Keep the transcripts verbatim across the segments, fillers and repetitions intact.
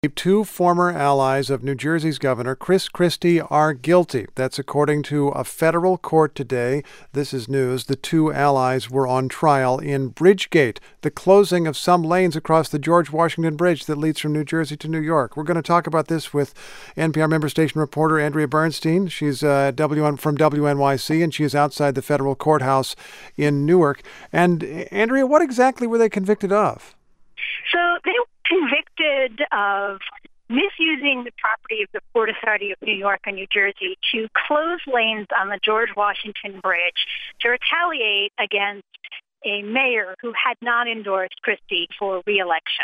Two former allies of New Jersey's governor, Chris Christie, are guilty. That's according to a federal court today. This is news. The two allies were on trial in Bridgegate, the closing of some lanes across the George Washington Bridge that leads from New Jersey to New York. We're going to talk about this with N P R member station reporter Andrea Bernstein. She's uh, W N from W N Y C, and she is outside the federal courthouse in Newark. And Andrea, what exactly were they convicted of? So they were convicted of misusing the property of the Port Authority of New York and New Jersey to close lanes on the George Washington Bridge to retaliate against a mayor who had not endorsed Christie for re-election.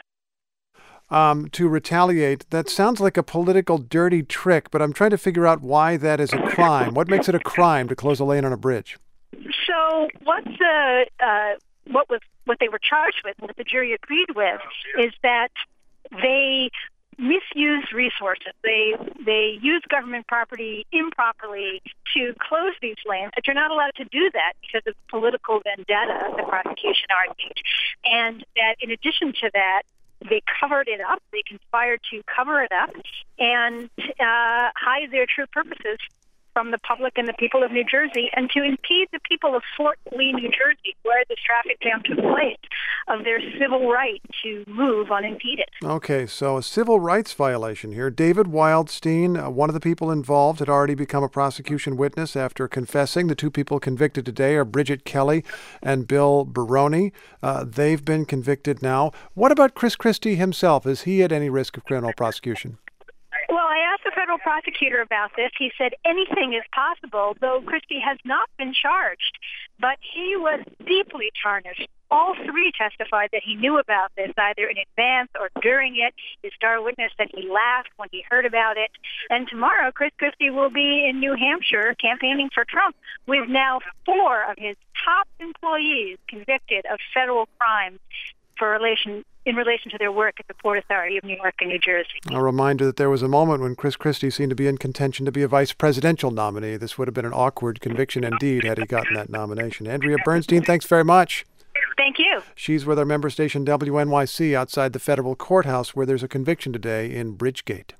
Um, to retaliate, that sounds like a political dirty trick, but I'm trying to figure out why that is a crime. What makes it a crime to close a lane on a bridge? So what the uh, what was what they were charged with, what the jury agreed with, is that they misused resources. They they used government property improperly to close these lanes, but you're not allowed to do that because of political vendetta, the prosecution argued. And that in addition to that, they covered it up. They conspired to cover it up and uh, hide their true purposes from the public and the people of New Jersey, and to impede the people of Fort Lee, New Jersey, where this traffic jam took place, of their civil right to move unimpeded. Okay, so a civil rights violation here. David Wildstein, uh, one of the people involved, had already become a prosecution witness after confessing. The two people convicted today are Bridget Kelly and Bill Baroni. Uh, they've been convicted now. What about Chris Christie himself? Is he at any risk of criminal prosecution? Well, I asked the federal prosecutor about this. He said anything is possible, though Christie has not been charged. But he was deeply tarnished. All three testified that he knew about this, either in advance or during it. His star witness said he laughed when he heard about it. And tomorrow, Chris Christie will be in New Hampshire campaigning for Trump, with now four of his top employees convicted of federal crimes for relation in relation to their work at the Port Authority of New York and New Jersey. A reminder that there was a moment when Chris Christie seemed to be in contention to be a vice presidential nominee. This would have been an awkward conviction indeed had he gotten that nomination. Andrea Bernstein, thanks very much. Thank you. She's with our member station W N Y C outside the federal courthouse where there's a conviction today in Bridgegate.